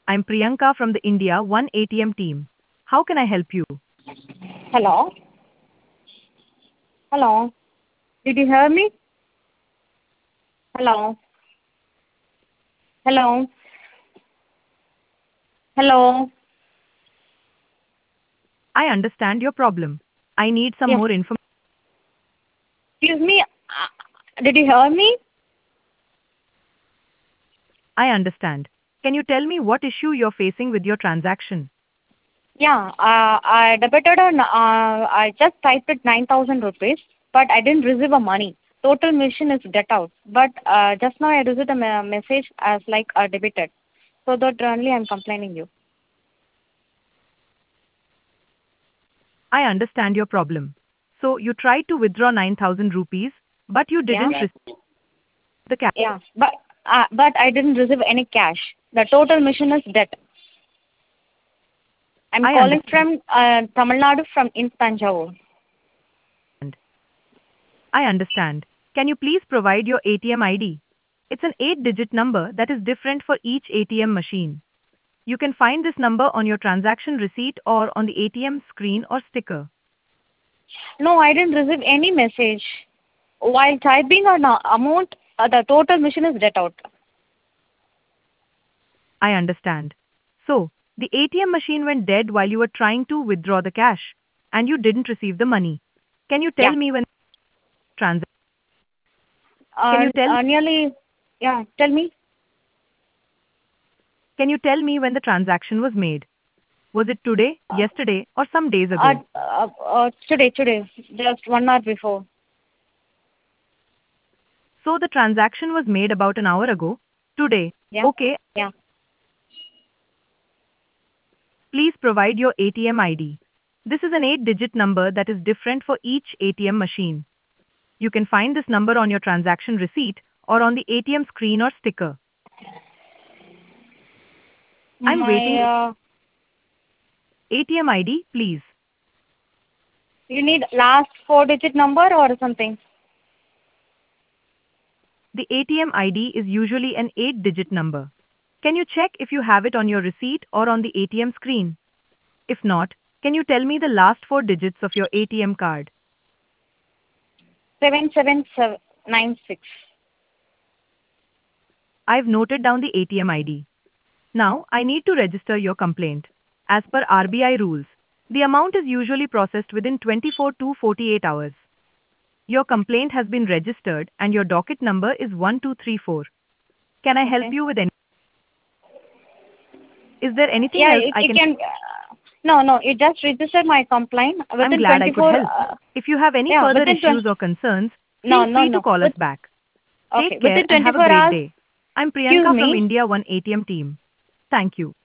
I'm Priyanka from the India One ATM team. How can I help you? Hello? Hello? Did you hear me? Hello? Hello? Hello? I understand your problem. I need some Yes. more information. Excuse me. Did you hear me? I understand. Can you tell me what issue you're facing with your transaction? Yeah. I debited on. I just typed it 9,000 rupees, but I didn't receive a money. Total mission is debt out. But just now I received a message as like debited. So that only I'm complaining you. I understand your problem. So you tried to withdraw 9,000 rupees, but you Yeah. didn't receive the cash. Yeah. But I didn't receive any cash. The total mission is debt. I'm I calling understand. from Tamil Nadu from in Tanjavur. I understand. Can you please provide your ATM ID? It's an 8-digit number that is different for each ATM machine. You can find this number on your transaction receipt or on the ATM screen or sticker. No, I didn't receive any message. While typing an amount, the total mission is debt out. I understand. So, the ATM machine went dead while you were trying to withdraw the cash, and you didn't receive the money. Can you tell Yeah. me when trans- Can you tell Nearly, yeah, tell me. Can you tell me when the transaction was made? Was it today, yesterday, or some days ago? Today, just 1 hour before. So the transaction was made about an hour ago. Today. Yeah, Okay, yeah. please provide your ATM ID. This is an 8-digit number that is different for each ATM machine. You can find this number on your transaction receipt or on the ATM screen or sticker. I'm My, waiting. ATM ID, please. you need last 4-digit number or something? The ATM ID is usually an 8-digit number. Can you check if you have it on your receipt or on the ATM screen? If not, can you tell me the last 4 digits of your ATM card? 77796. I've noted down the ATM ID. Now, I need to register your complaint. As per RBI rules, the amount is usually processed within 24 to 48 hours. Your complaint has been registered and your docket number is 1234. Can I help Okay. you with any? Is there anything Yeah, else it, I it can? can. No, you just registered my complaint I'm within glad I could 24. help. If you have any Yeah, further within 20. issues or concerns, No, feel no, free to no. call us back. Okay, Take care within and have a 24 great hours. day. I'm Excuse Priyanka from me. India One ATM team. Thank you.